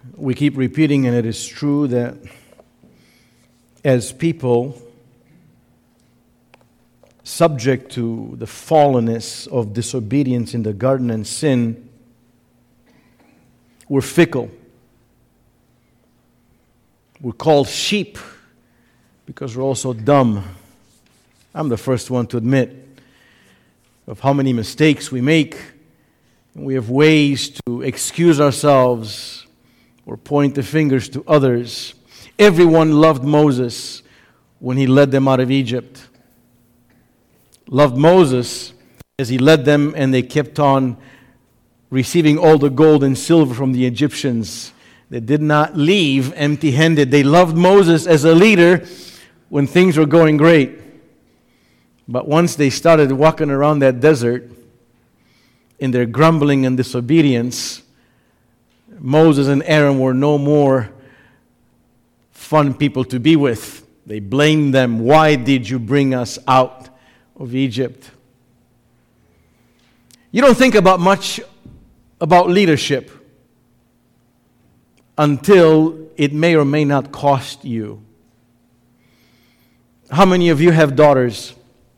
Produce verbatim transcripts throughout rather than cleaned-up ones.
We keep repeating, and it is true, that as people subject to the fallenness of disobedience in the garden and sin, we're fickle. We're called sheep because we're also dumb. I'm the first one to admit of how many mistakes we make. We have ways to excuse ourselves or point the fingers to others. Everyone loved Moses when he led them out of Egypt. Loved Moses as he led them, and they kept on receiving all the gold and silver from the Egyptians. They did not leave empty-handed. They loved Moses as a leader when things were going great. But once they started walking around that desert in their grumbling and disobedience, Moses and Aaron were no more fun people to be with. They blamed them. Why did you bring us out of Egypt? You don't think about much about leadership until it may or may not cost you. How many of you have daughters?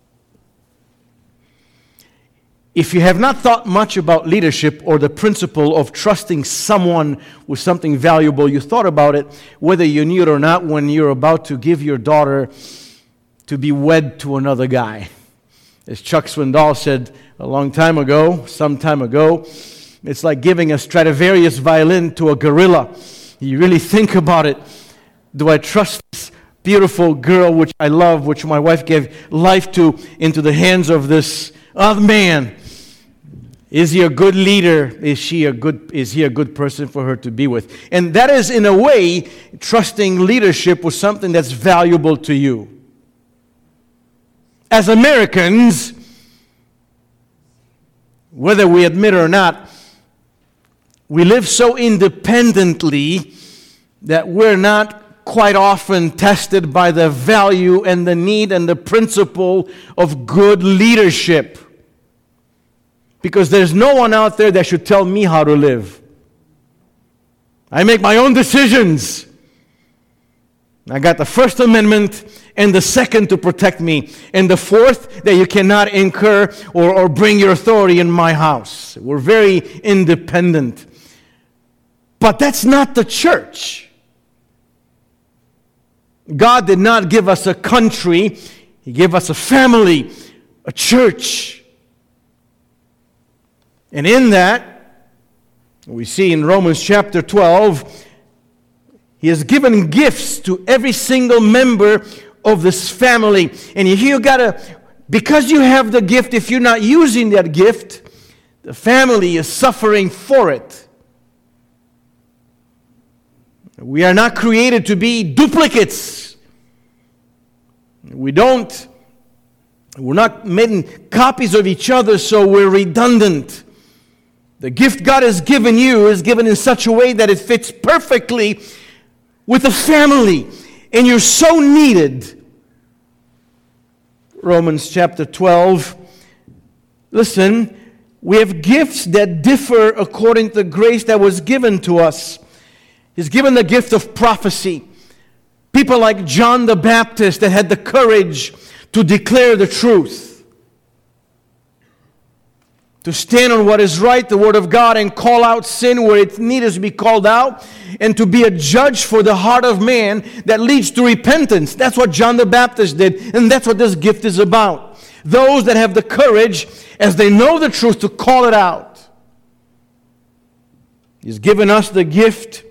If you have not thought much about leadership or the principle of trusting someone with something valuable, you thought about it, whether you knew it or not, when you're about to give your daughter to be wed to another guy. As Chuck Swindoll said a long time ago, some time ago, it's like giving a Stradivarius violin to a gorilla. You really think about it. Do I trust this beautiful girl, which I love, which my wife gave life to, into the hands of this other man? Is he a good leader? Is she a good, is he a good person for her to be with? And that is, in a way, trusting leadership with something that's valuable to you. As Americans, whether we admit it or not, we live so independently that we're not quite often tested by the value and the need and the principle of good leadership. Because there's no one out there that should tell me how to live. I make my own decisions. I got the First Amendment and the Second to protect me. And the Fourth, that you cannot incur or, or bring your authority in my house. We're very independent. But that's not the church. God did not give us a country. He gave us a family, a church. And in that, we see in Romans chapter twelve, He has given gifts to every single member of this family. And you gotta, because you have the gift, if you're not using that gift, the family is suffering for it. We are not created to be duplicates. We don't, we're not making copies of each other, so we're redundant. The gift God has given you is given in such a way that it fits perfectly with a family. And you're so needed. Romans chapter twelve. Listen, we have gifts that differ according to the grace that was given to us. He's given the gift of prophecy. People like John the Baptist that had the courage to declare the truth. To stand on what is right, the Word of God, and call out sin where it needs to be called out, and to be a judge for the heart of man that leads to repentance. That's what John the Baptist did, and that's what this gift is about. Those that have the courage, as they know the truth, to call it out. He's given us the gift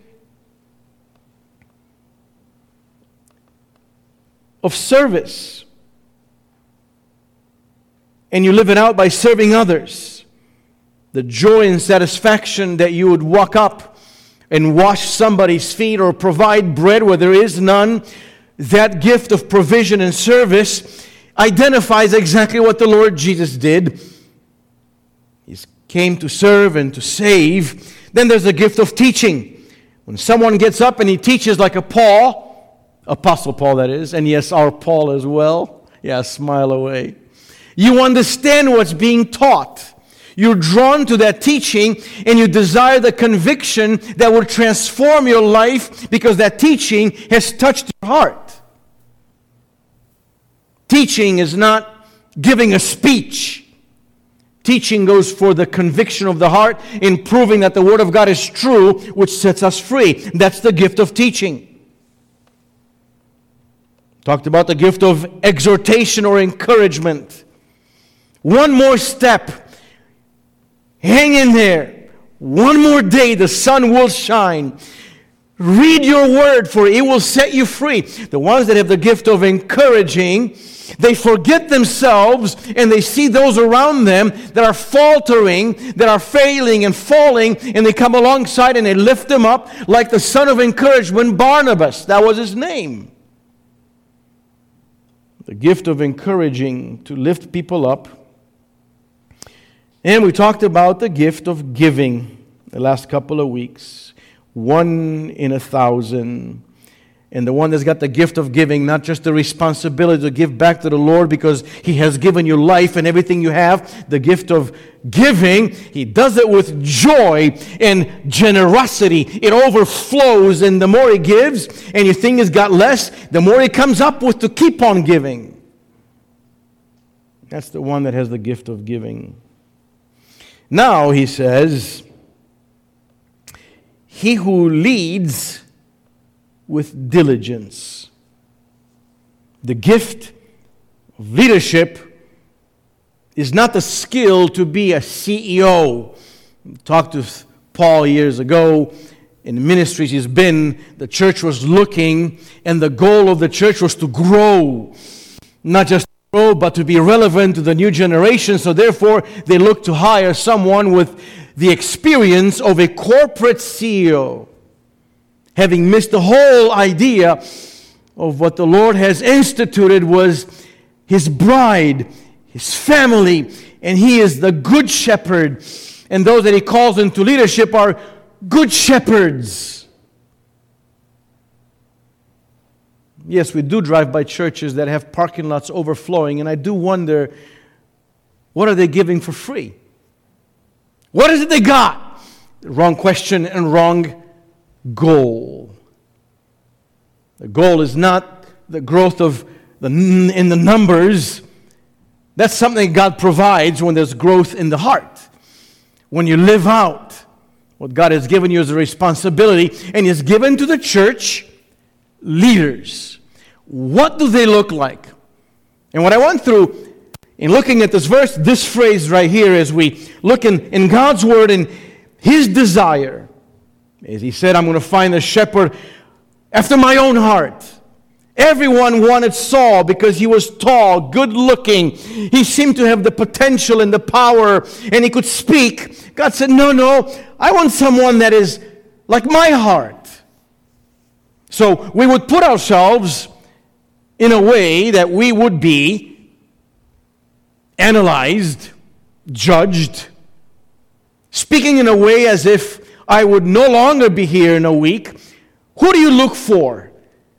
of service. And you live it out by serving others. The joy and satisfaction that you would walk up and wash somebody's feet or provide bread where there is none, that gift of provision and service identifies exactly what the Lord Jesus did. He came to serve and to save. Then there's the gift of teaching. When someone gets up and he teaches like a Paul, Apostle Paul that is, and yes, our Paul as well. Yeah, smile away. You understand what's being taught. You're drawn to that teaching, and you desire the conviction that will transform your life because that teaching has touched your heart. Teaching is not giving a speech. Teaching goes for the conviction of the heart in proving that the Word of God is true, which sets us free. That's the gift of teaching. Talked about the gift of exhortation or encouragement. One more step. Hang in there. One more day, the sun will shine. Read your word, for it will set you free. The ones that have the gift of encouraging, they forget themselves and they see those around them that are faltering, that are failing and falling, and they come alongside and they lift them up like the son of encouragement, Barnabas. That was his name. The gift of encouraging to lift people up. And we talked about the gift of giving the last couple of weeks. One in a thousand. And the one that's got the gift of giving, not just the responsibility to give back to the Lord because He has given you life and everything you have. The gift of giving, He does it with joy and generosity. It overflows, and the more He gives and you think He's got less, the more He comes up with to keep on giving. That's the one that has the gift of giving. Now, he says, he who leads with diligence. The gift of leadership is not the skill to be a C E O. I talked to Paul years ago. In the ministries he's been, the church was looking, and the goal of the church was to grow. Not just grow, but to be relevant to the new generation. So therefore, they look to hire someone with the experience of a corporate C E O. Having missed the whole idea of what the Lord has instituted was His bride, His family, and He is the good shepherd. And those that He calls into leadership are good shepherds. Yes, we do drive by churches that have parking lots overflowing, and I do wonder, what are they giving for free? What is it they got? Wrong question and wrong goal. The goal is not the growth of the in the numbers. That's something God provides when there's growth in the heart. When you live out what God has given you as a responsibility, and He's given to the church leaders. What do they look like? And what I went through in looking at this verse, this phrase right here, as we look in, in God's Word and His desire, as He said, I'm going to find a shepherd after my own heart. Everyone wanted Saul because he was tall, good looking. He seemed to have the potential and the power, and he could speak. God said, no, no, I want someone that is like my heart. So we would put ourselves in a way that we would be analyzed, judged, speaking in a way as if I would no longer be here in a week. Who do you look for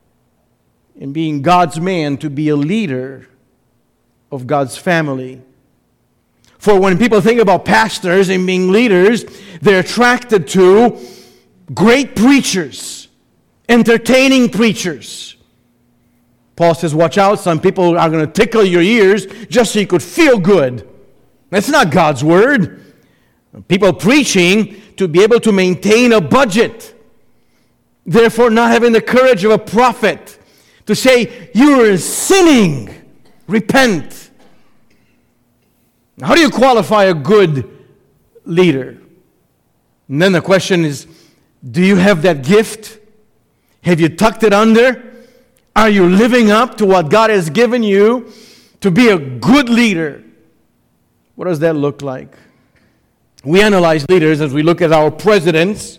in being God's man to be a leader of God's family? For when people think about pastors and being leaders, they're attracted to great preachers, entertaining preachers. Paul says, watch out, some people are going to tickle your ears just so you could feel good. That's not God's word. People preaching to be able to maintain a budget. Therefore, not having the courage of a prophet to say, you are sinning. Repent. How do you qualify a good leader? And then the question is, do you have that gift? Have you tucked it under? Are you living up to what God has given you to be a good leader? What does that look like? We analyze leaders as we look at our presidents.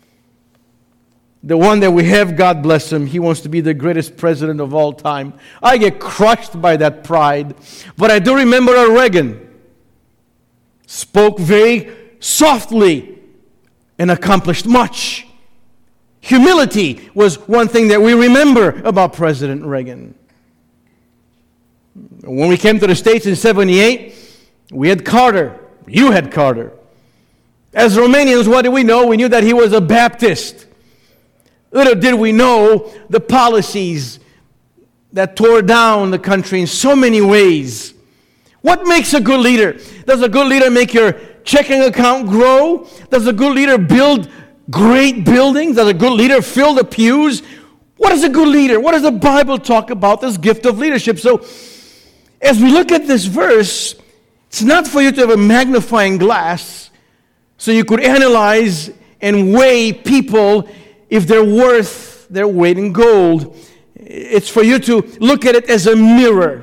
The one that we have, God bless him, he wants to be the greatest president of all time. I get crushed by that pride. But I do remember a Reagan spoke very softly and accomplished much. Humility was one thing that we remember about President Reagan. When we came to the States in seventy-eight, we had Carter. You had Carter. As Romanians, what did we know? We knew that he was a Baptist. Little did we know the policies that tore down the country in so many ways. What makes a good leader? Does a good leader make your checking account grow? Does a good leader build great buildings? Does a good leader fill the pews? What is a good leader? What does the Bible talk about this gift of leadership? So, as we look at this verse, it's not for you to have a magnifying glass so you could analyze and weigh people if they're worth their weight in gold. It's for you to look at it as a mirror.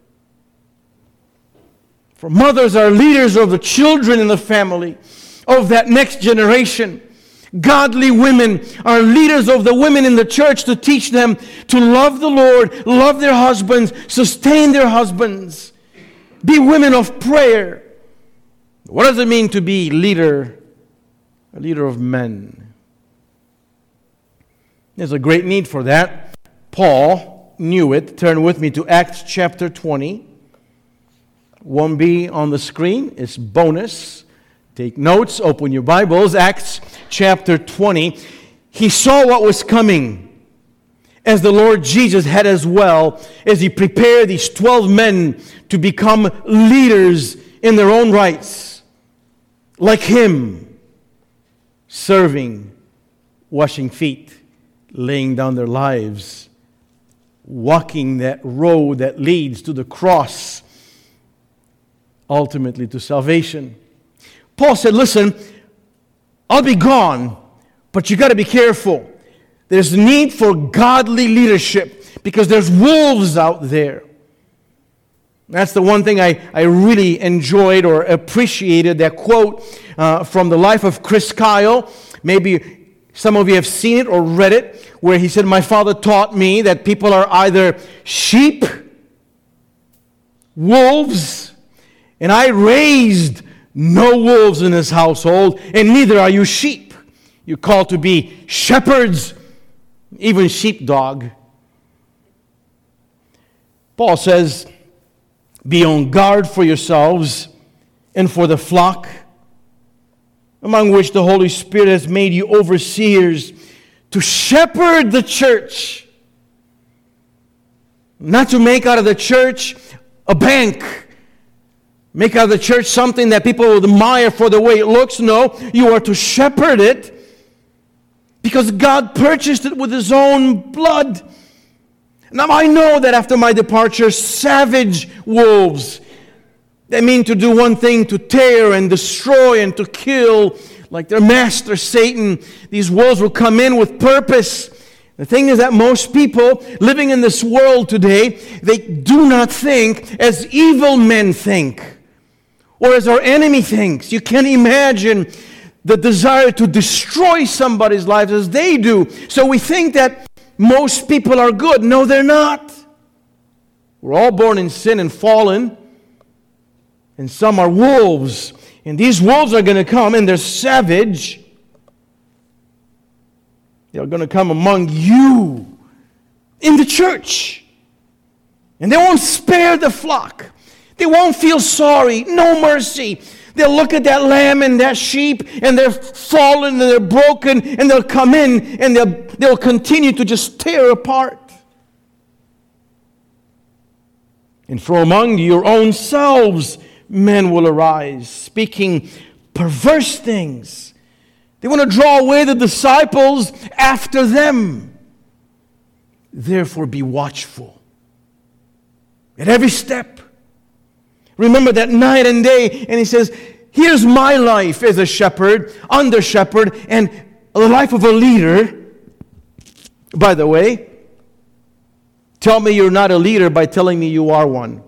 For mothers are leaders of the children in the family, of that next generation. Godly women are leaders of the women in the church to teach them to love the Lord, love their husbands, sustain their husbands, be women of prayer. What does it mean to be leader, a leader of men? There's a great need for that. Paul knew it. Turn with me to Acts chapter twenty. Won't be on the screen. It's bonus. Take notes. Open your Bibles. Acts chapter twenty. He saw what was coming, as the Lord Jesus had as well, as He prepared these twelve men to become leaders in their own rights, like Him, serving, washing feet, laying down their lives, walking that road that leads to the cross, ultimately to salvation. Paul said, listen, I'll be gone, but you got to be careful. There's need for godly leadership because there's wolves out there. That's the one thing I, I really enjoyed or appreciated, that quote uh, from the life of Chris Kyle. Maybe some of you have seen it or read it, where he said, my father taught me that people are either sheep, wolves, and I raised no wolves in this household, and neither are you sheep. You're called to be shepherds, even sheepdog. Paul says, be on guard for yourselves and for the flock, among which the Holy Spirit has made you overseers, to shepherd the church. Not to make out of the church a bank. Make out of the church something that people will admire for the way it looks. No, you are to shepherd it because God purchased it with His own blood. Now I know that after my departure, savage wolves, they mean to do one thing, to tear and destroy and to kill, like their master Satan. These wolves will come in with purpose. The thing is that most people living in this world today, they do not think as evil men think, or as our enemy thinks. You can't imagine the desire to destroy somebody's life as they do. So we think that most people are good. No, they're not. We're all born in sin and fallen. And some are wolves. And these wolves are going to come, and they're savage. They're going to come among you in the church. And they won't spare the flock. They won't feel sorry, no mercy. They'll look at that lamb and that sheep, and they're fallen and they're broken, and they'll come in and they'll, they'll continue to just tear apart. And from among your own selves, men will arise, speaking perverse things. They want to draw away the disciples after them. Therefore, be watchful at every step. Remember that night and day, and he says, here's my life as a shepherd, under shepherd, and the life of a leader. By the way, tell me you're not a leader by telling me you are one.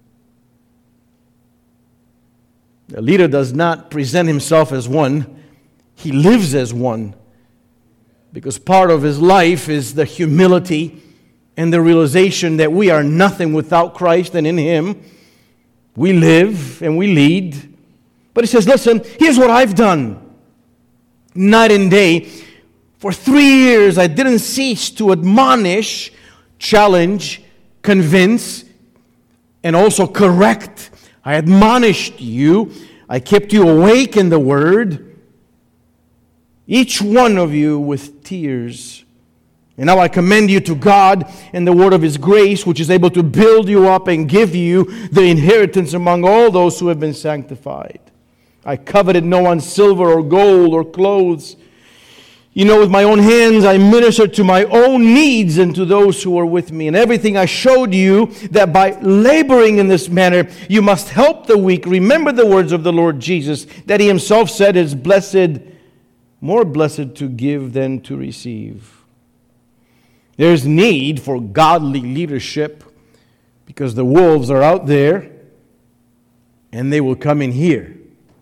A leader does not present himself as one. He lives as one. Because part of his life is the humility and the realization that we are nothing without Christ, and in Him we live and we lead. But he says, listen, here's what I've done. Night and day. For three years I didn't cease to admonish, challenge, convince, and also correct. I admonished you I kept you awake in the Word, each one of you with tears. And now I commend you to God and the word of His grace, which is able to build you up and give you the inheritance among all those who have been sanctified. I coveted no one's silver or gold or clothes. You know, with my own hands I ministered to my own needs and to those who were with me. And everything I showed you, that by laboring in this manner you must help the weak. Remember the words of the Lord Jesus, that He Himself said is blessed, more blessed to give than to receive. There's need for godly leadership because the wolves are out there and they will come in here.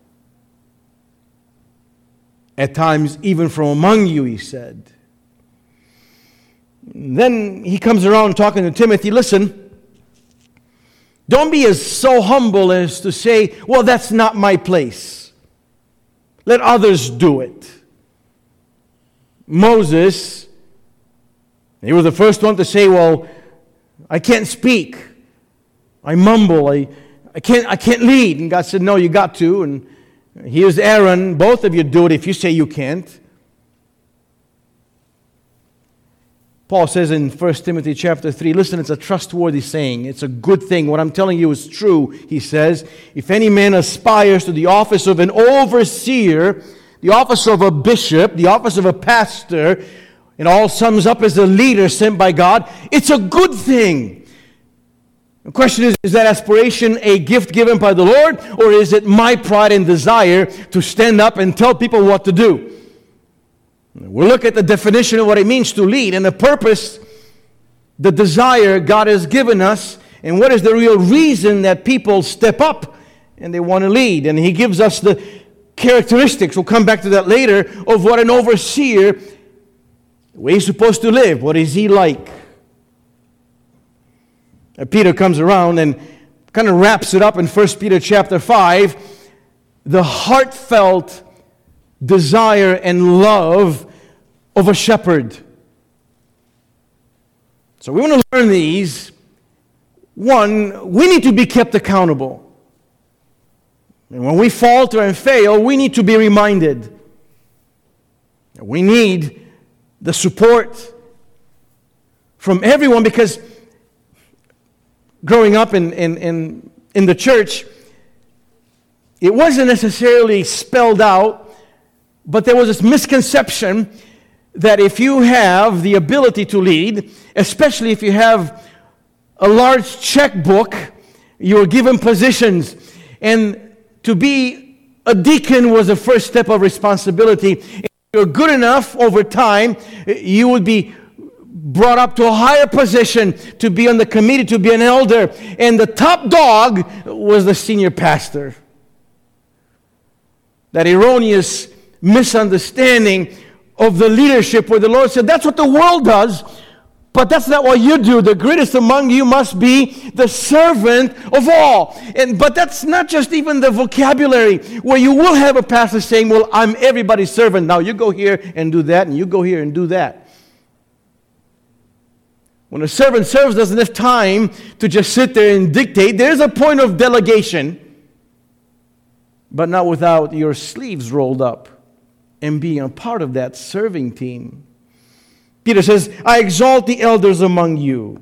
At times, even from among you, he said. And then he comes around talking to Timothy, listen, don't be as so humble as to say, well, that's not my place. Let others do it. Moses, he was the first one to say, well, I can't speak. I mumble. I, I can't I can't lead. And God said, no, you got to. And here's Aaron. Both of you do it if you say you can't. Paul says in First Timothy chapter three, listen, it's a trustworthy saying. It's a good thing. What I'm telling you is true. He says, if any man aspires to the office of an overseer, the office of a bishop, the office of a pastor, it all sums up as a leader sent by God. It's a good thing. The question is, is that aspiration a gift given by the Lord, or is it my pride and desire to stand up and tell people what to do? We'll look at the definition of what it means to lead and the purpose, the desire God has given us, and what is the real reason that people step up and they want to lead. And He gives us the characteristics, we'll come back to that later, of what an overseer, the way he's supposed to live. What is he like? And Peter comes around and kind of wraps it up in First Peter chapter five. The heartfelt desire and love of a shepherd. So we want to learn these. One, we need to be kept accountable. And when we falter and fail, we need to be reminded. We need the support from everyone, because growing up in, in, in, in the church, it wasn't necessarily spelled out, but there was this misconception that if you have the ability to lead, especially if you have a large checkbook, you are given positions. And to be a deacon was the first step of responsibility. If you're good enough over time, you would be brought up to a higher position, to be on the committee, to be an elder. And the top dog was the senior pastor. That erroneous misunderstanding of the leadership where the Lord said, that's what the world does, but that's not what you do. The greatest among you must be the servant of all. And but that's not just even the vocabulary, where you will have a pastor saying, well, I'm everybody's servant. Now you go here and do that, and you go here and do that. When a servant serves, doesn't have time to just sit there and dictate. There's a point of delegation, but not without your sleeves rolled up and being a part of that serving team. Peter says, I exalt the elders among you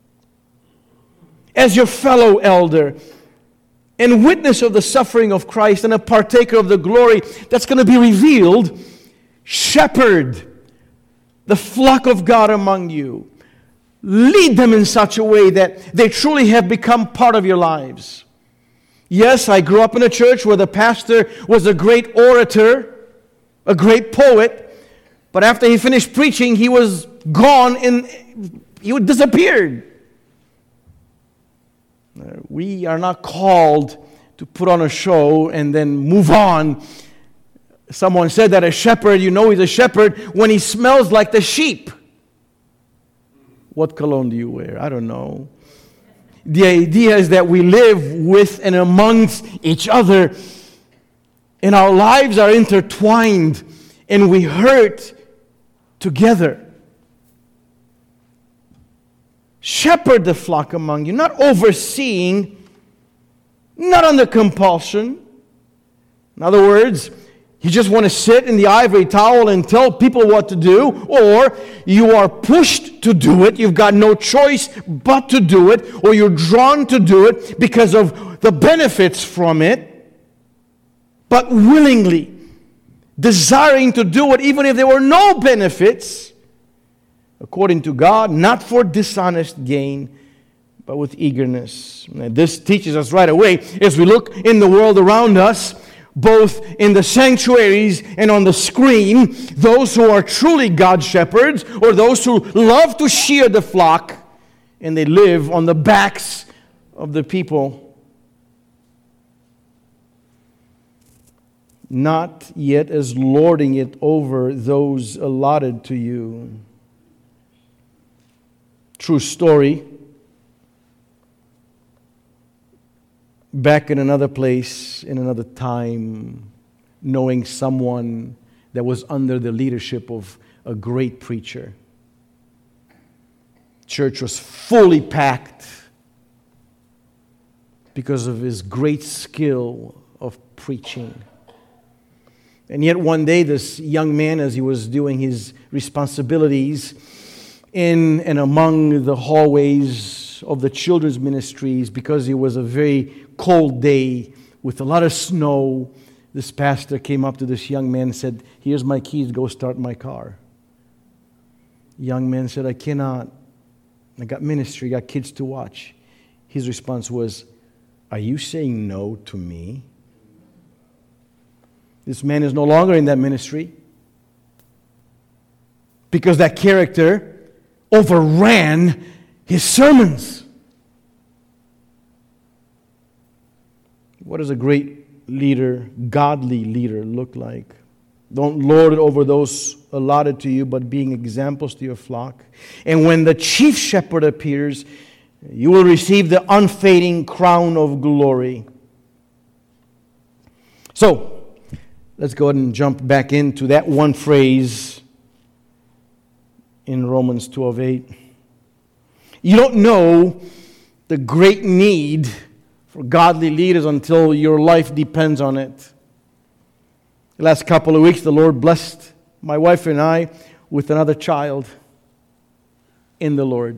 as your fellow elder and witness of the suffering of Christ and a partaker of the glory that's going to be revealed. Shepherd the flock of God among you. Lead them in such a way that they truly have become part of your lives. Yes, I grew up in a church where the pastor was a great orator, a great poet, but after he finished preaching, he was gone and he disappeared. We are not called to put on a show and then move on. Someone said that a shepherd, you know he's a shepherd when he smells like the sheep. What cologne do you wear? I don't know. The idea is that we live with and amongst each other, and our lives are intertwined, and we hurt together. Shepherd the flock among you, not overseeing, not under compulsion, In other words, you just want to sit in the ivory tower and tell people what to do, or you are pushed to do it. You've got no choice but to do it, or you're drawn to do it because of the benefits from it, but willingly, desiring to do it even if there were no benefits, according to God, not for dishonest gain, but with eagerness. And this teaches us right away, as we look in the world around us, both in the sanctuaries and on the screen, those who are truly God's shepherds, or those who love to shear the flock, and they live on the backs of the people. Not yet as lording it over those allotted to you. True story. Back in another place, in another time, knowing someone that was under the leadership of a great preacher. Church was fully packed because of his great skill of preaching. And yet one day, this young man, as he was doing his responsibilities in and among the hallways of the children's ministries, because it was a very cold day with a lot of snow, this pastor came up to this young man and said, "Here's my keys, go start my car." The young man said, "I cannot. I got ministry, I got kids to watch." His response was, "Are you saying no to me?" This man is no longer in that ministry because that character overran his sermons. What does a great leader, godly leader, look like? Don't lord it over those allotted to you, but being examples to your flock. And when the chief shepherd appears, you will receive the unfading crown of glory. So, let's go ahead and jump back into that one phrase in Romans twelve eight. You don't know the great need for godly leaders until your life depends on it. The last couple of weeks, the Lord blessed my wife and I with another child in the Lord.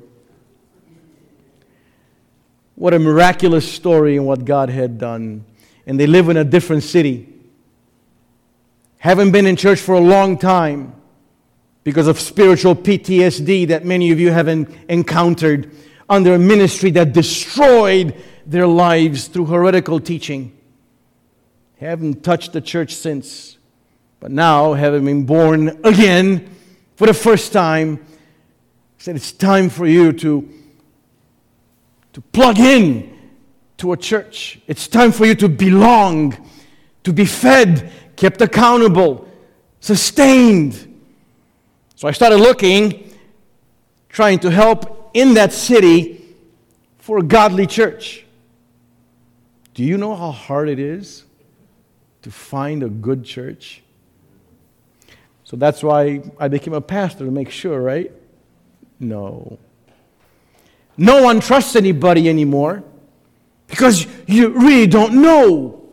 What a miraculous story in what God had done. And they live in a different city. Haven't been in church for a long time because of spiritual P T S D that many of you have encountered under a ministry that destroyed their lives through heretical teaching. Haven't touched the church since. But now, having been born again for the first time, said it's time for you to, to plug in to a church. It's time for you to belong, to be fed, kept accountable, sustained. So I started looking, trying to help in that city for a godly church. Do you know how hard it is to find a good church? So that's why I became a pastor, to make sure, right? No. No one trusts anybody anymore because you really don't know.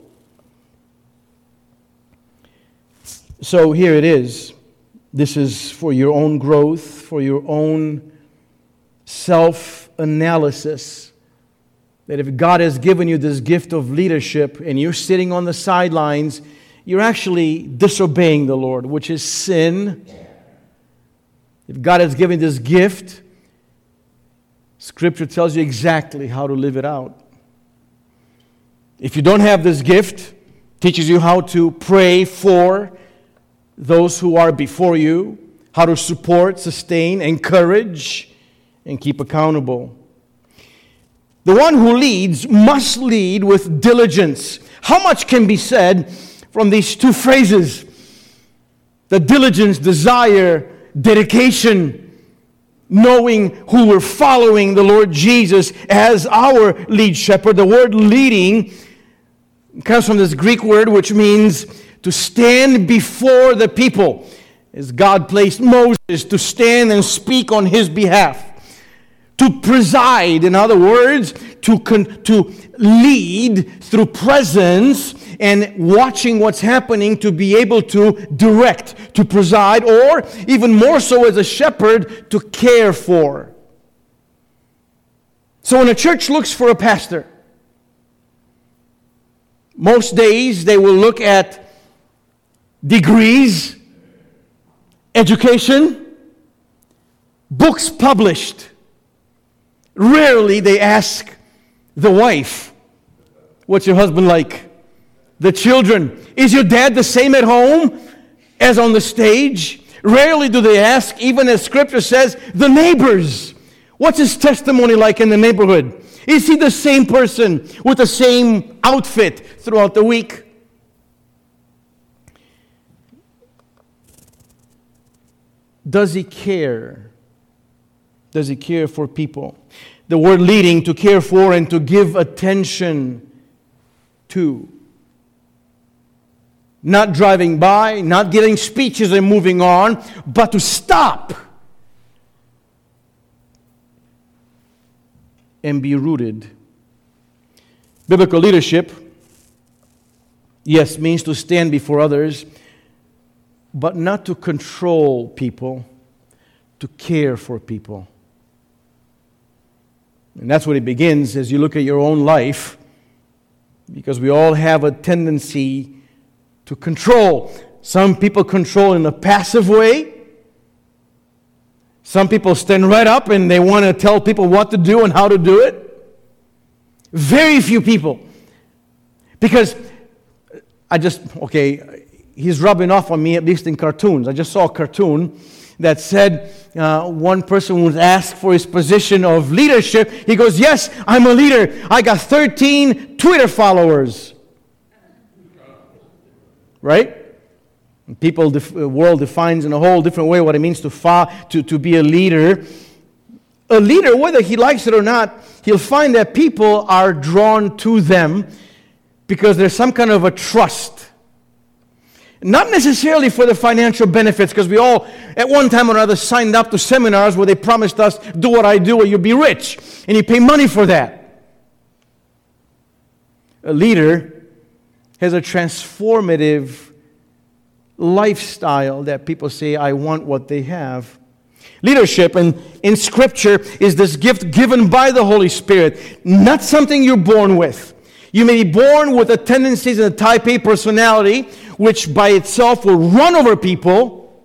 So here it is. This is for your own growth, for your own self-analysis. That if God has given you this gift of leadership and you're sitting on the sidelines, you're actually disobeying the Lord, which is sin. If God has given this gift, Scripture tells you exactly how to live it out. If you don't have this gift, it teaches you how to pray for those who are before you, how to support, sustain, encourage, and keep accountable. The one who leads must lead with diligence. How much can be said from these two phrases? The diligence, desire, dedication, knowing who we're following the Lord Jesus as our lead shepherd. The word leading comes from this Greek word which means to stand before the people. As God placed Moses to stand and speak on his behalf. To preside, in other words, to, con- to lead through presence and watching what's happening to be able to direct, to preside, or even more so as a shepherd, to care for. So when a church looks for a pastor, most days they will look at degrees, education, books published. Rarely they ask the wife, what's your husband like? The children, is your dad the same at home as on the stage? Rarely do they ask, even as Scripture says, the neighbors. What's his testimony like in the neighborhood? Is he the same person with the same outfit throughout the week? Does he care? Does he care for people? The word leading, to care for and to give attention to. Not driving by, not giving speeches and moving on, but to stop and be rooted. Biblical leadership, yes, means to stand before others, but not to control people, to care for people. And that's what it begins as you look at your own life, because we all have a tendency to control. Some people control in a passive way. Some people stand right up and they want to tell people what to do and how to do it. Very few people. Because I just, okay, he's rubbing off on me, at least in cartoons. I just saw a cartoon that said uh, one person was asked for his position of leadership. He goes, yes, I'm a leader. I got thirteen Twitter followers. Right? People, the world defines in a whole different way what it means to, fa- to, to be a leader. A leader, whether he likes it or not, he'll find that people are drawn to them because there's some kind of a trust. Not necessarily for the financial benefits, because we all, at one time or another, signed up to seminars where they promised us, do what I do or you'll be rich. And you pay money for that. A leader has a transformative lifestyle that people say, I want what they have. Leadership in, in Scripture is this gift given by the Holy Spirit, not something you're born with. You may be born with the tendencies and the type A personality, which by itself will run over people.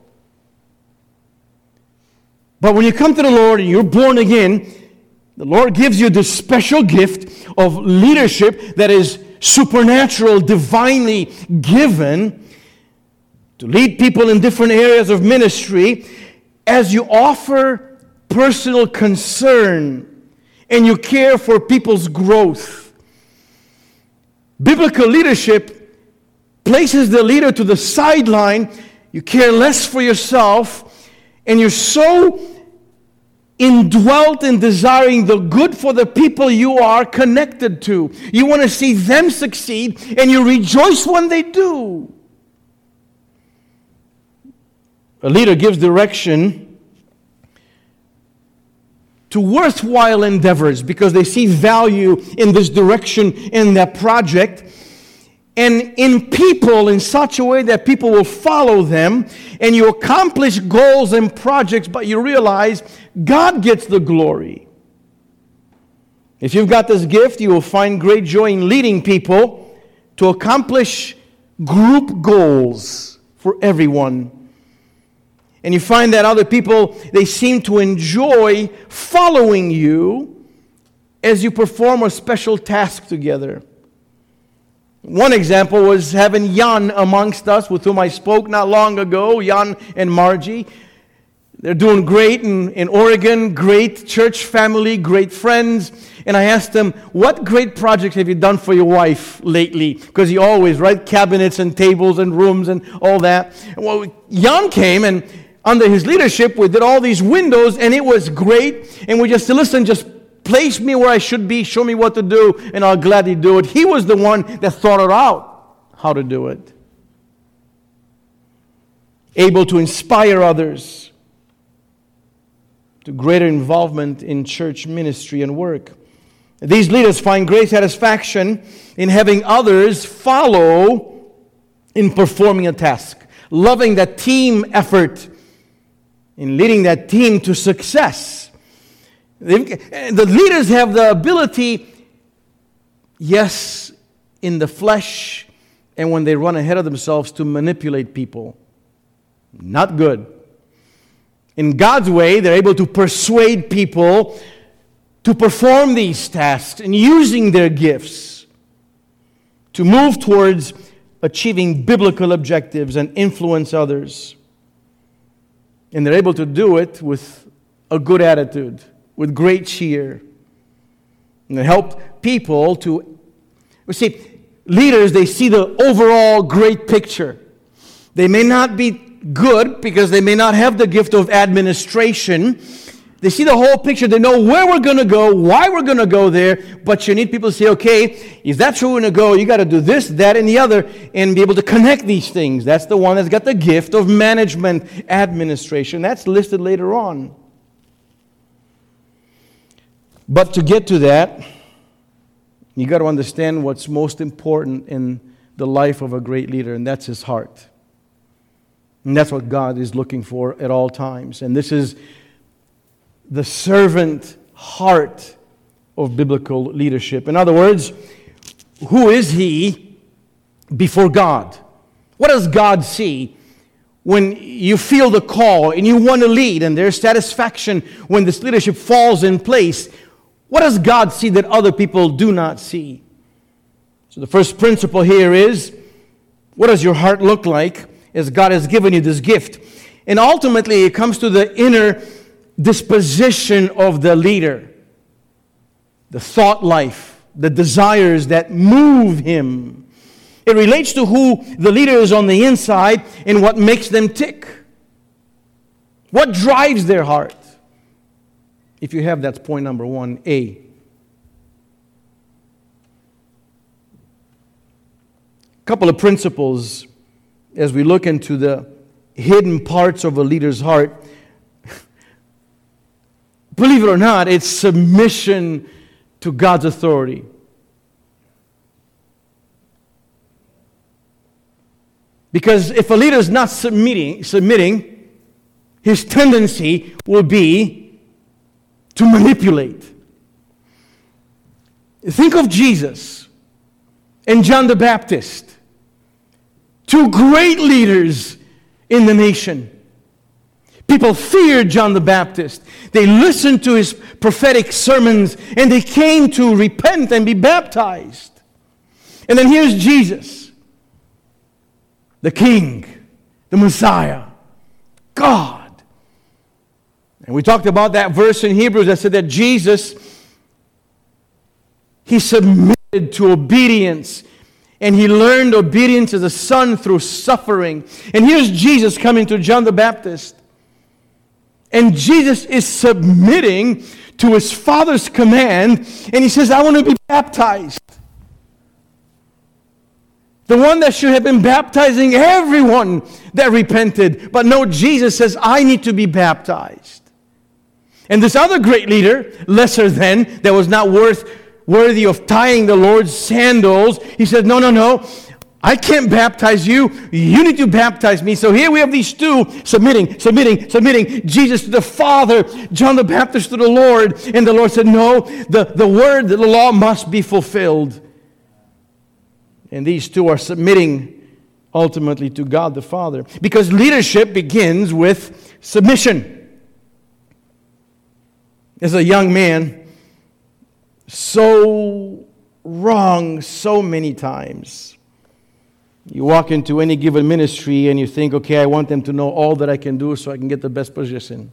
But when you come to the Lord and you're born again, the Lord gives you this special gift of leadership that is supernatural, divinely given to lead people in different areas of ministry as you offer personal concern and you care for people's growth. Biblical leadership places the leader to the sideline. You care less for yourself, and you're so indwelt in desiring the good for the people you are connected to. You want to see them succeed, and you rejoice when they do. A leader gives direction to worthwhile endeavors because they see value in this direction in that project, and in people in such a way that people will follow them, and you accomplish goals and projects, but you realize God gets the glory. If you've got this gift, you will find great joy in leading people to accomplish group goals for everyone. And you find that other people, they seem to enjoy following you as you perform a special task together. One example was having Jan amongst us, with whom I spoke not long ago, Jan and Margie. They're doing great in, in Oregon, great church family, great friends. And I asked them, what great projects have you done for your wife lately? Because you always, right, cabinets and tables and rooms and all that. Well, Jan came, and under his leadership, we did all these windows, and it was great. And we just said, listen, just place me where I should be, show me what to do, and I'll gladly do it. He was the one that thought it out, how to do it. Able to inspire others to greater involvement in church ministry and work. These leaders find great satisfaction in having others follow in performing a task, loving that team effort, in leading that team to success. The leaders have the ability, yes, in the flesh, and when they run ahead of themselves, to manipulate people. Not good. In God's way, they're able to persuade people to perform these tasks and using their gifts to move towards achieving biblical objectives and influence others. And they're able to do it with a good attitude, with great cheer. And they help people to, you see, leaders, they see the overall great picture. They may not be good because they may not have the gift of administration. They see the whole picture. They know where we're going to go, why we're going to go there. But you need people to say, okay, if that's where we're going to go, you got to do this, that, and the other, and be able to connect these things. That's the one that's got the gift of management administration. That's listed later on. But to get to that, you got to understand what's most important in the life of a great leader, and that's his heart. And that's what God is looking for at all times. And this is the servant heart of biblical leadership. In other words, who is he before God? What does God see when you feel the call and you want to lead and there's satisfaction when this leadership falls in place? What does God see that other people do not see? So the first principle here is, what does your heart look like as God has given you this gift? And ultimately it comes to the inner disposition of the leader, the thought life, the desires that move him. It relates to who the leader is on the inside and what makes them tick. What drives their heart? If you have, that's point number one, A. A couple of principles as we look into the hidden parts of a leader's heart. Believe it or not, it's submission to God's authority. Because if a leader is not submitting, submitting, his tendency will be to manipulate. Think of Jesus and John the Baptist, two great leaders in the nation. People feared John the Baptist. They listened to his prophetic sermons and they came to repent and be baptized. And then here's Jesus, the King, the Messiah, God. And we talked about that verse in Hebrews that said that Jesus, he submitted to obedience. And he learned obedience as a son through suffering. And here's Jesus coming to John the Baptist. And Jesus is submitting to his Father's command. And he says, I want to be baptized. The one that should have been baptizing everyone that repented. But no, Jesus says, I need to be baptized. And this other great leader, lesser than, that was not worth worthy of tying the Lord's sandals, he said, no, no, no, I can't baptize you. You need to baptize me. So here we have these two submitting, submitting, submitting. Jesus to the Father, John the Baptist to the Lord. And the Lord said, no, the, the word, the law must be fulfilled. And these two are submitting ultimately to God the Father. Because leadership begins with submission. As a young man, so wrong so many times. You walk into any given ministry and you think, okay, I want them to know all that I can do so I can get the best position.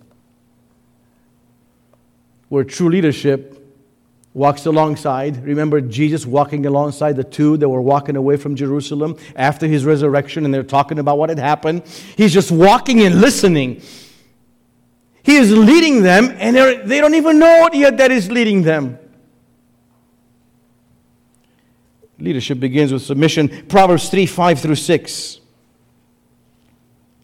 Where true leadership walks alongside. Remember Jesus walking alongside the two that were walking away from Jerusalem after his resurrection, and they're talking about what had happened. He's just walking and listening. He is leading them, and they don't even know it yet that he's leading them. Leadership begins with submission. Proverbs three, five through six.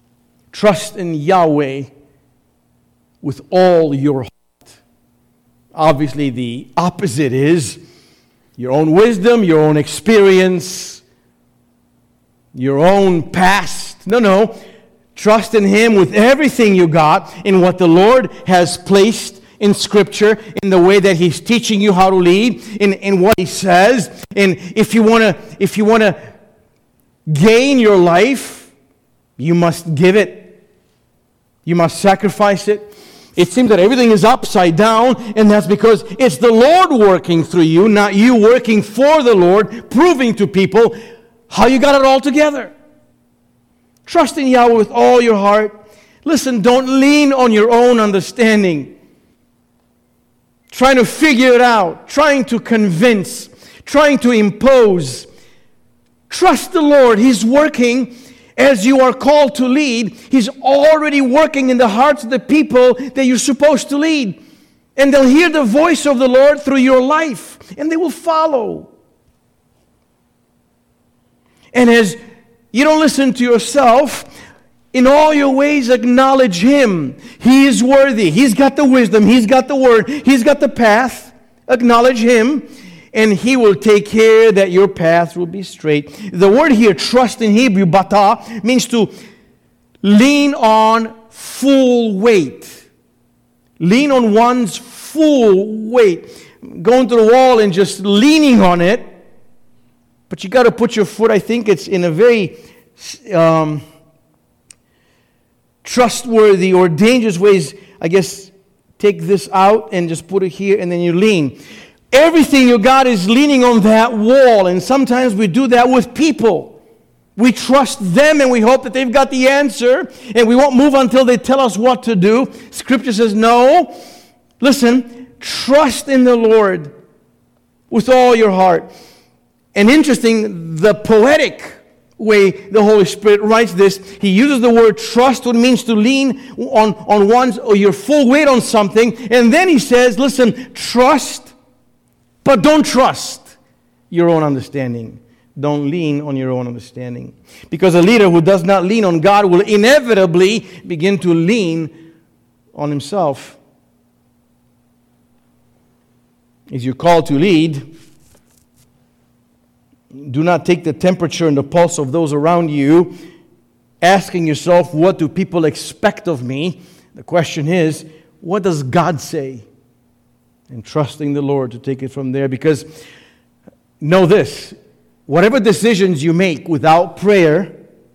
Trust in Yahweh with all your heart. obviously the opposite is your own wisdom, your own experience, your own past. No, no. Trust in Him with everything you got, in what the Lord has placed in Scripture, in the way that He's teaching you how to lead, in, in what He says. And if you want to, if you want to gain your life, you must give it. You must sacrifice it. It seems that everything is upside down, and that's because it's the Lord working through you, not you working for the Lord, proving to people how you got it all together. Trust in Yahweh with all your heart. Listen, don't lean on your own understanding. Trying to figure it out, trying to convince, trying to impose. Trust the Lord. He's working as you are called to lead. He's already working in the hearts of the people that you're supposed to lead. And they'll hear the voice of the Lord through your life, and they will follow. And as you don't listen to yourself, in all your ways acknowledge Him. He is worthy. He's got the wisdom. He's got the word. He's got the path. Acknowledge Him, and He will take care that your path will be straight. The word here, trust in Hebrew, bata, means to lean on full weight. Lean on one's full weight. Going to the wall and just leaning on it. But you got to put your foot, I think it's in a very um, trustworthy or dangerous ways. I guess take this out and just put it here, and then you lean. Everything you got is leaning on that wall, and sometimes we do that with people. We trust them and we hope that they've got the answer, and we won't move until they tell us what to do. Scripture says, no. Listen, trust in the Lord with all your heart. And interesting, the poetic way the Holy Spirit writes this, He uses the word trust, what it means to lean on, on one's or your full weight on something. And then He says, listen, trust, but don't trust your own understanding. Don't lean on your own understanding. Because a leader who does not lean on God will inevitably begin to lean on himself. As you're called to lead, do not take the temperature and the pulse of those around you, asking yourself, what do people expect of me? The question is, what does God say? And trusting the Lord to take it from there. Because know this, whatever decisions you make without prayer,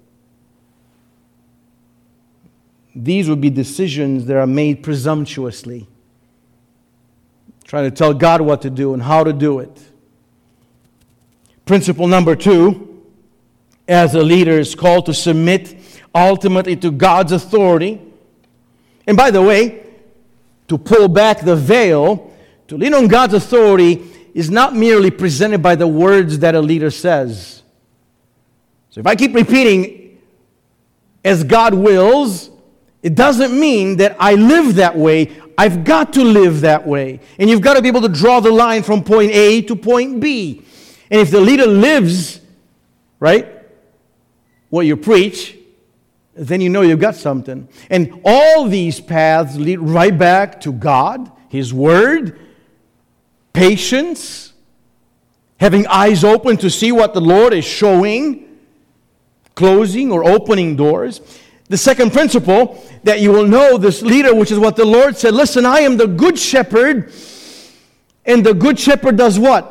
these will be decisions that are made presumptuously. Trying to tell God what to do and how to do it. Principle number two, as a leader is called to submit ultimately to God's authority. And by the way, to pull back the veil, to lean on God's authority is not merely presented by the words that a leader says. So if I keep repeating, as God wills, it doesn't mean that I live that way. I've got to live that way. And you've got to be able to draw the line from point A to point B. And if the leader lives, right, what you preach, then you know you've got something. And all these paths lead right back to God, His Word, patience, having eyes open to see what the Lord is showing, closing or opening doors. The second principle that you will know this leader, which is what the Lord said, listen, I am the good shepherd, and the good shepherd does what?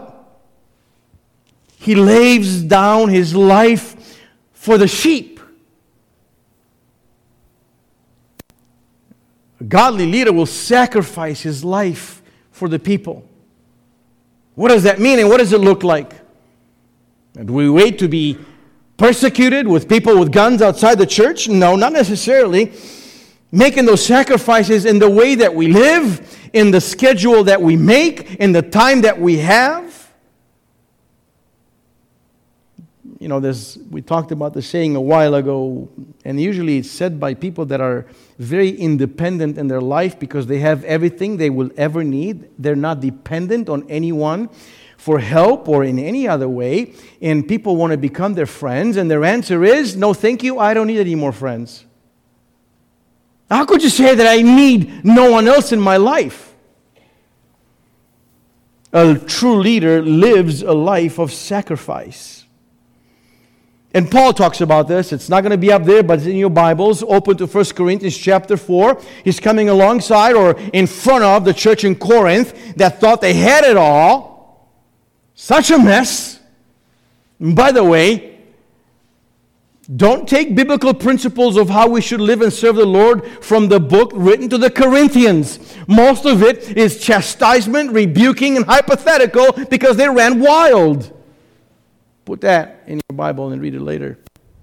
He lays down his life for the sheep. A godly leader will sacrifice his life for the people. What does that mean, and what does it look like? And do we wait to be persecuted with people with guns outside the church? No, not necessarily. Making those sacrifices in the way that we live, in the schedule that we make, in the time that we have. You know, there's, we talked about the saying a while ago, and usually it's said by people that are very independent in their life because they have everything they will ever need. They're not dependent on anyone for help or in any other way, and people want to become their friends, and their answer is, no thank you, I don't need any more friends. How could you say that I need no one else in my life? A true leader lives a life of sacrifice. And Paul talks about this. It's not going to be up there, but it's in your Bibles. Open to First Corinthians chapter four. He's coming alongside or in front of the church in Corinth that thought they had it all. Such a mess. And by the way, don't take biblical principles of how we should live and serve the Lord from the book written to the Corinthians. Most of it is chastisement, rebuking, and hypothetical because they ran wild. Put that in your Bible and read it later.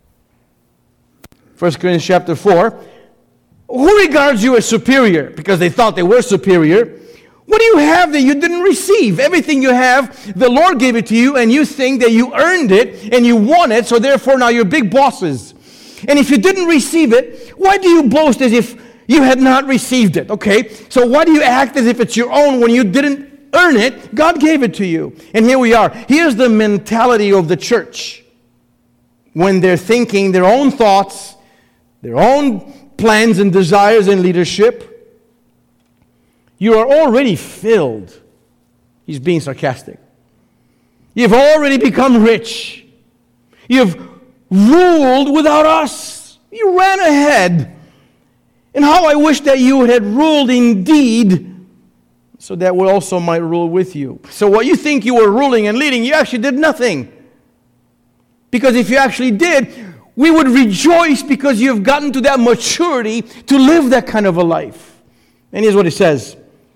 First Corinthians chapter four. Who regards you as superior? Because they thought they were superior. What do you have that you didn't receive? Everything you have, the Lord gave it to you, and you think that you earned it and you won it, so therefore now you're big bosses. And if you didn't receive it, why do you boast as if you had not received it? Okay, so why do you act as if it's your own when you didn't earn it? God gave it to you. And here we are. Here's the mentality of the church. When they're thinking their own thoughts, their own plans and desires in leadership, you are already filled. He's being sarcastic. You've already become rich. You've ruled without us. You ran ahead. And how I wish that you had ruled indeed, so that we also might rule with you. So what you think you were ruling and leading, you actually did nothing. Because if you actually did, we would rejoice because you've gotten to that maturity to live that kind of a life. And here's what he says.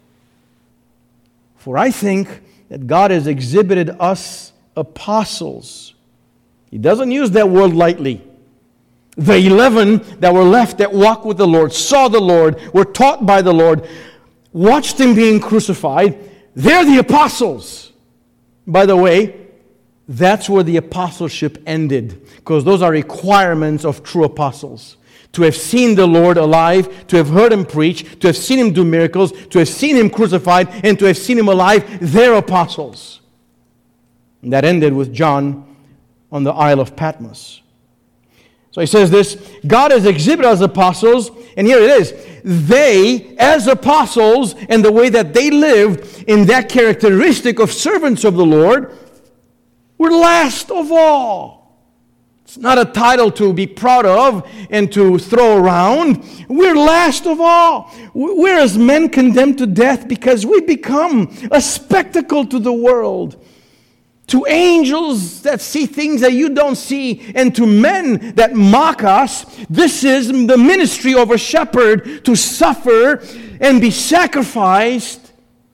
For I think that God has exhibited us apostles. He doesn't use that word lightly. The eleven that were left that walked with the Lord, saw the Lord, were taught by the Lord, watched Him being crucified. They're the apostles. By the way, that's where the apostleship ended, because those are requirements of true apostles. To have seen the Lord alive, to have heard Him preach, to have seen Him do miracles, to have seen Him crucified, and to have seen Him alive, they're apostles. And that ended with John on the Isle of Patmos. So he says this, God has exhibited us apostles, and here it is. They, as apostles, and the way that they lived in that characteristic of servants of the Lord, were last of all. It's not a title to be proud of and to throw around. We're last of all. We're as men condemned to death because we become a spectacle to the world. To angels that see things that you don't see, and to men that mock us. This is the ministry of a shepherd, to suffer and be sacrificed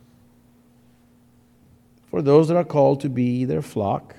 for those that are called to be their flock.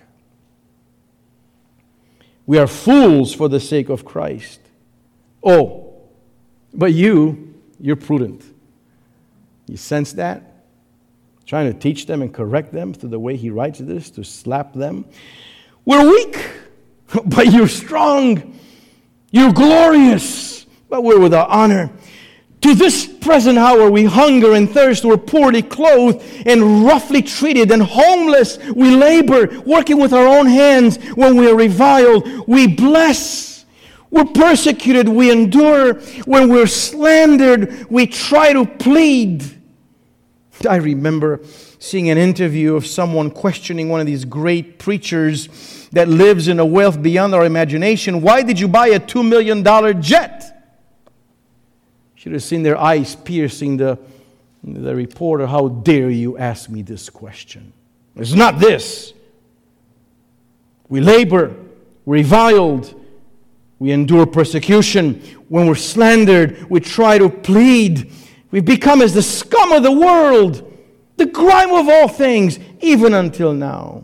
We are fools for the sake of Christ. Oh, but you, you're prudent. You sense that? Trying to teach them and correct them through the way he writes this, to slap them. We're weak, but you're strong. You're glorious, but we're without honor. To this present hour we hunger and thirst, we're poorly clothed and roughly treated and homeless. We labor, working with our own hands. When we are reviled, we bless. We're persecuted, we endure. When we're slandered, we try to plead. I remember seeing an interview of someone questioning one of these great preachers that lives in a wealth beyond our imagination. Why did you buy a two million dollars jet? Should have seen their eyes piercing the, the reporter. How dare you ask me this question? It's not this. We labor, we're reviled, we endure persecution. When we're slandered, we try to plead. We've become as the scum of the world, the grime of all things, even until now.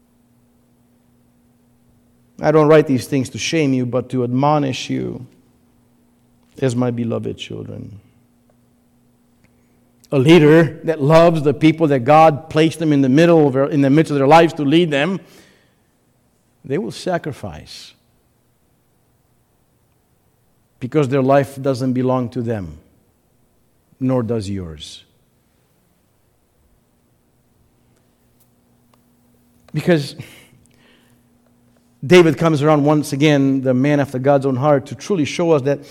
I don't write these things to shame you, but to admonish you as my beloved children. A leader that loves the people that God placed them in the middle of their, in the midst of their lives to lead them, they will sacrifice because their life doesn't belong to them, nor does yours. Because David comes around once again, the man after God's own heart, to truly show us that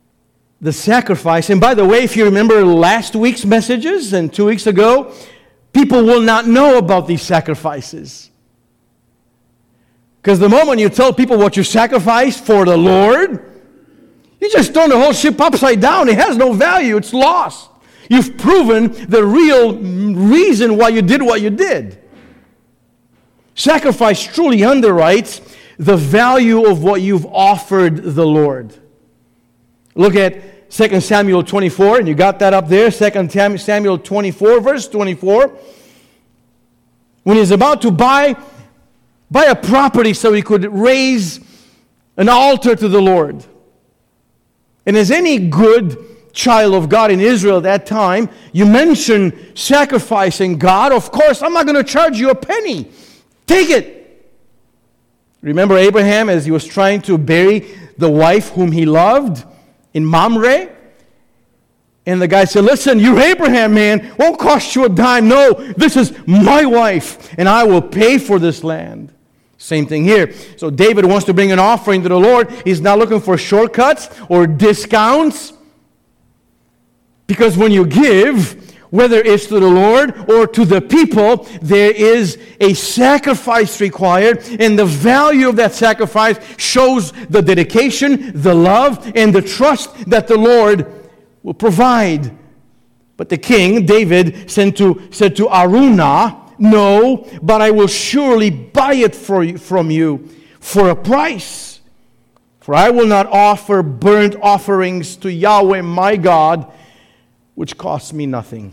the sacrifice, and by the way, if you remember last week's messages and two weeks ago, people will not know about these sacrifices. Because the moment you tell people what you sacrificed for the Lord, you just turn the whole ship upside down. It has no value. It's lost. You've proven the real reason why you did what you did. Sacrifice truly underwrites the value of what you've offered the Lord. Look at Second Samuel twenty-four, and you got that up there. Second Samuel twenty-four, verse twenty-four. When he's about to buy, buy a property so he could raise an altar to the Lord. And as any good child of God in Israel at that time, you mention sacrificing God. Of course, I'm not going to charge you a penny. Take it. Remember Abraham as he was trying to bury the wife whom he loved in Mamre? And the guy said, listen, you're Abraham, man. Won't cost you a dime. No, this is my wife, and I will pay for this land. Same thing here. So David wants to bring an offering to the Lord. He's not looking for shortcuts or discounts. Because when you give, whether it's to the Lord or to the people, there is a sacrifice required, and the value of that sacrifice shows the dedication, the love, and the trust that the Lord will provide. But the king, David, said to, said to Araunah, no, but I will surely buy it for you, from you for a price. For I will not offer burnt offerings to Yahweh my God, which costs me nothing.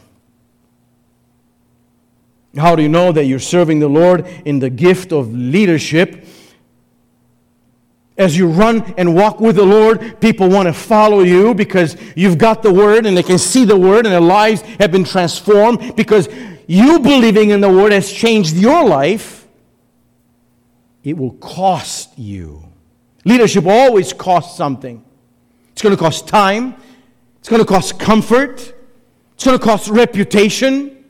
How do you know that you're serving the Lord in the gift of leadership? As you run and walk with the Lord, people want to follow you because you've got the Word and they can see the Word and their lives have been transformed because you believing in the Word has changed your life. It will cost you. Leadership always costs something. It's going to cost time. It's going to cost comfort. It's going to cost reputation.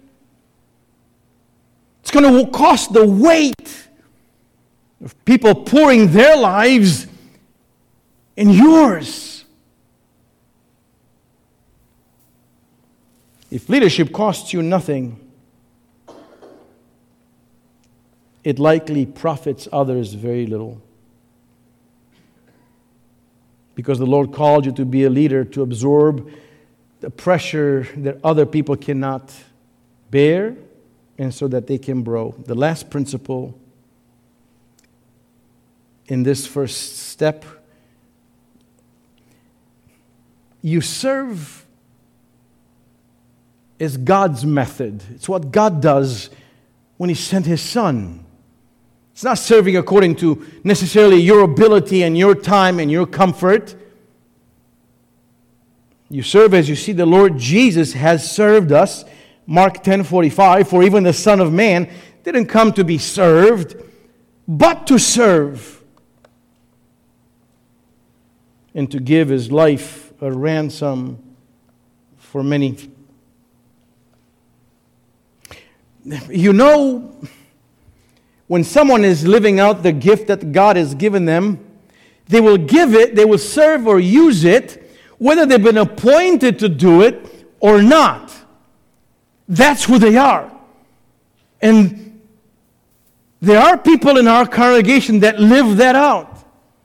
It's going to cost the weight of people pouring their lives in yours. If leadership costs you nothing, it likely profits others very little. Because the Lord called you to be a leader, to absorb the pressure that other people cannot bear, and so that they can grow. The last principle in this first step, you serve is God's method. It's what God does when He sent His Son. It's not serving according to necessarily your ability and your time and your comfort. You serve as you see the Lord Jesus has served us. Mark ten forty-five, for even the Son of Man didn't come to be served, but to serve, and to give His life a ransom for many. You know, when someone is living out the gift that God has given them, they will give it, they will serve or use it, whether they've been appointed to do it or not. That's who they are. And there are people in our congregation that live that out.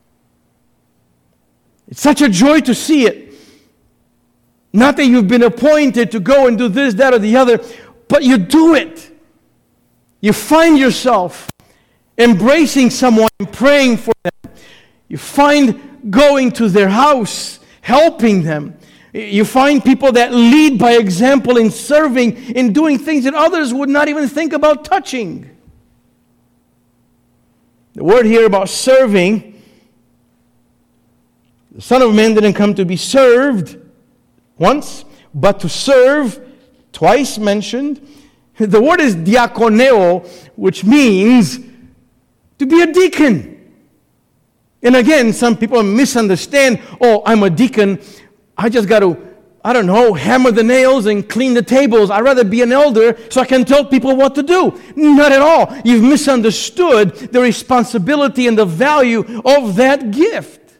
It's such a joy to see it. Not that you've been appointed to go and do this, that, or the other, but you do it. You find yourself embracing someone and praying for them. You find going to their house, helping them. You find people that lead by example in serving, in doing things that others would not even think about touching. The word here about serving, the Son of Man didn't come to be served once, but to serve, twice mentioned. The word is diakoneo, which means to be a deacon. And again, some people misunderstand, oh, I'm a deacon, I just got to, I don't know, hammer the nails and clean the tables. I'd rather be an elder so I can tell people what to do. Not at all. You've misunderstood the responsibility and the value of that gift.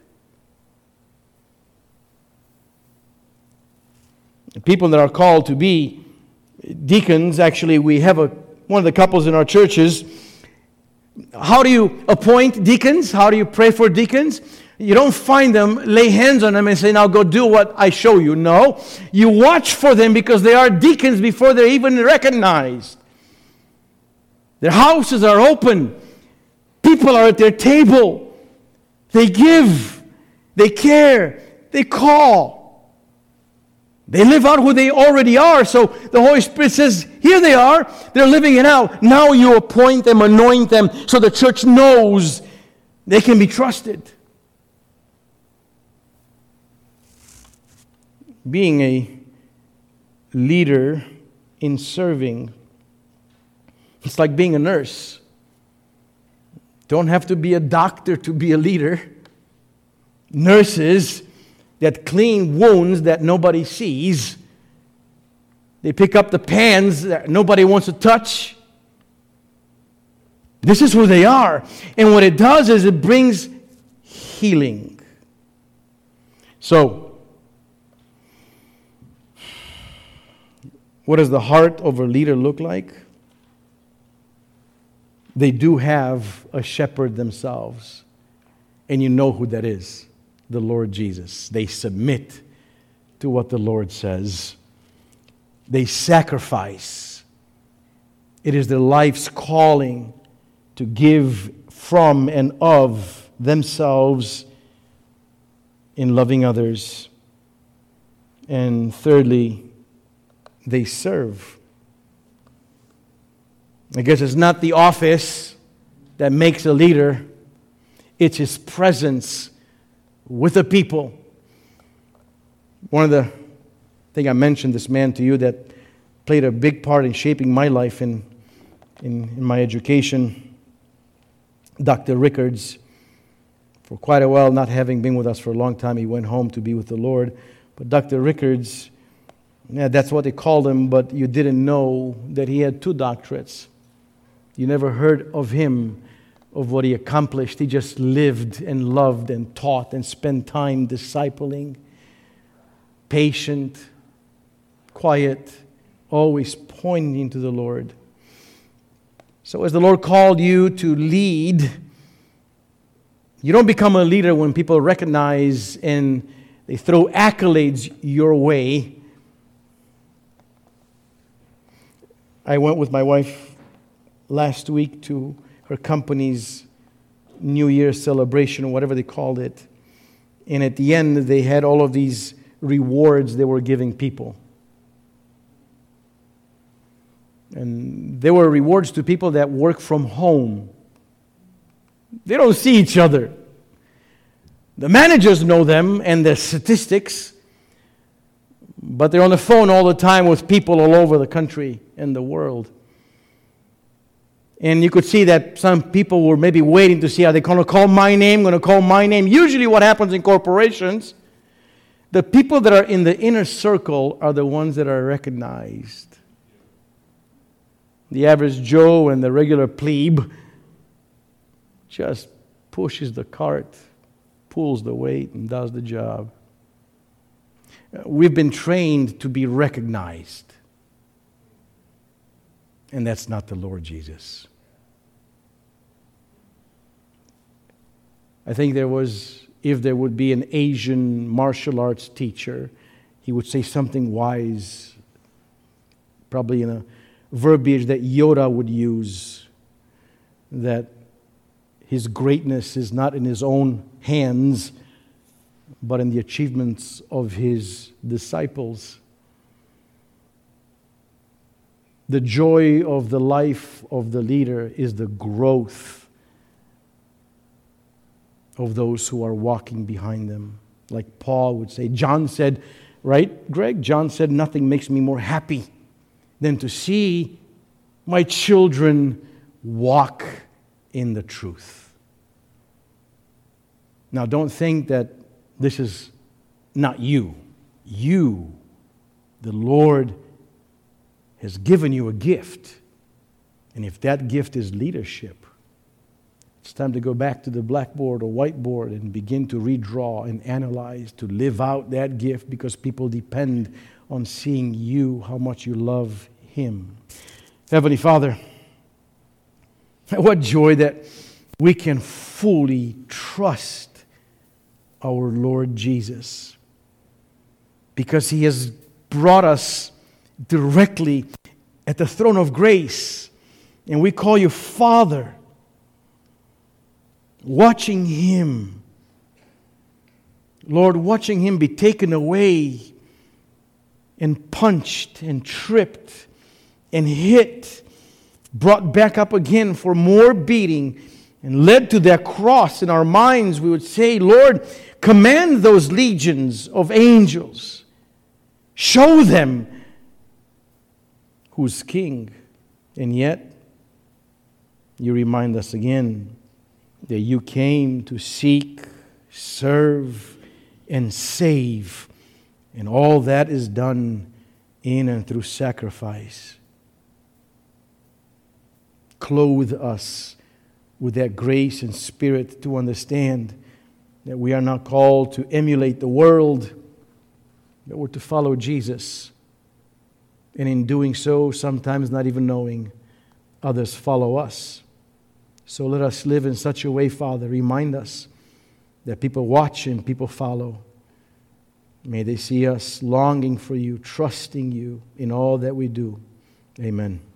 The people that are called to be deacons, actually, we have a one of the couples in our churches. How do you appoint deacons? How do you pray for deacons? You don't find them, lay hands on them and say, now go do what I show you. No. You watch for them because they are deacons before they're even recognized. Their houses are open. People are at their table. They give. They care. They call. They live out who they already are. So the Holy Spirit says, here they are. They're living it out. Now you appoint them, anoint them, so the church knows they can be trusted. Being a leader in serving, it's like being a nurse. Don't have to be a doctor to be a leader. Nurses that clean wounds that nobody sees. They pick up the pans that nobody wants to touch. This is who they are. And what it does is it brings healing. So, what does the heart of a leader look like? They do have a shepherd themselves. And you know who that is. The Lord Jesus. They submit to what the Lord says. They sacrifice. It is their life's calling to give from and of themselves in loving others. And thirdly, they serve. I guess it's not the office that makes a leader. It's his presence with the people. One of the, I think I mentioned this man to you that played a big part in shaping my life in, in, in my education, Doctor Rickards. For quite a while, not having been with us for a long time, he went home to be with the Lord. But Doctor Rickards, yeah, that's what they called him, but you didn't know that he had two doctorates. You never heard of him, of what he accomplished. He just lived and loved and taught and spent time discipling. Patient, quiet, always pointing to the Lord. So as the Lord called you to lead, you don't become a leader when people recognize and they throw accolades your way. I went with my wife last week to her company's New Year's celebration, or whatever they called it. And at the end, they had all of these rewards they were giving people. And there were rewards to people that work from home. They don't see each other. The managers know them and their statistics, but they're on the phone all the time with people all over the country and the world. And you could see that some people were maybe waiting to see, are they going to call my name, going to call my name? Usually what happens in corporations, the people that are in the inner circle are the ones that are recognized. The average Joe and the regular plebe just pushes the cart, pulls the weight, and does the job. We've been trained to be recognized. And that's not the Lord Jesus. I think there was, if there would be an Asian martial arts teacher, he would say something wise, probably in a verbiage that Yoda would use, that his greatness is not in his own hands, but in the achievements of his disciples. The joy of the life of the leader is the growth of those who are walking behind them. Like Paul would say, John said, right, Greg? John said, nothing makes me more happy than to see my children walk in the truth. Now, don't think that this is not you. You, the Lord, has given you a gift. And if that gift is leadership, it's time to go back to the blackboard or whiteboard and begin to redraw and analyze, to live out that gift, because people depend on seeing you, how much you love Him. Heavenly Father, what joy that we can fully trust our Lord Jesus, because He has brought us directly at the throne of grace, and we call You Father. Watching Him, Lord, watching Him be taken away and punched and tripped and hit, brought back up again for more beating, and led to that cross. In our minds, we would say, Lord, command those legions of angels. Show them who's king. And yet, You remind us again that You came to seek, serve, and save. And all that is done in and through sacrifice. Clothe us with that grace and spirit to understand that we are not called to emulate the world, but we're to follow Jesus. And in doing so, sometimes not even knowing, others follow us. So let us live in such a way, Father. Remind us that people watch and people follow. May they see us longing for You, trusting You in all that we do. Amen.